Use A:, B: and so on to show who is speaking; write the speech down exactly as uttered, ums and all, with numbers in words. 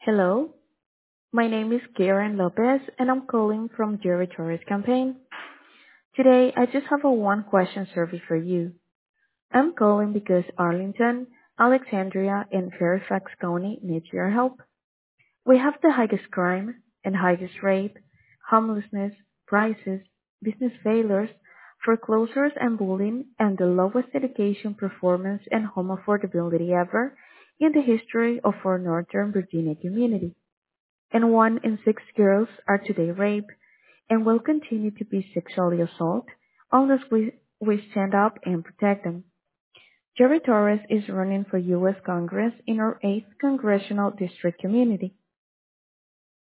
A: Hello, my name is Karen Lopez and I'm calling from Jerry Torres campaign. Today I just have a one question survey for you. I'm calling because Arlington, Alexandria, and Fairfax County needs your help. We have the highest crime and highest rape, homelessness, prices, business failures, foreclosures and bullying, and the lowest education performance and home affordability ever in the history of our Northern Virginia community. And one in six girls are today raped and will continue to be sexually assaulted unless we, we stand up and protect them. Jerry Torres is running for U S Congress in our eighth Congressional District community.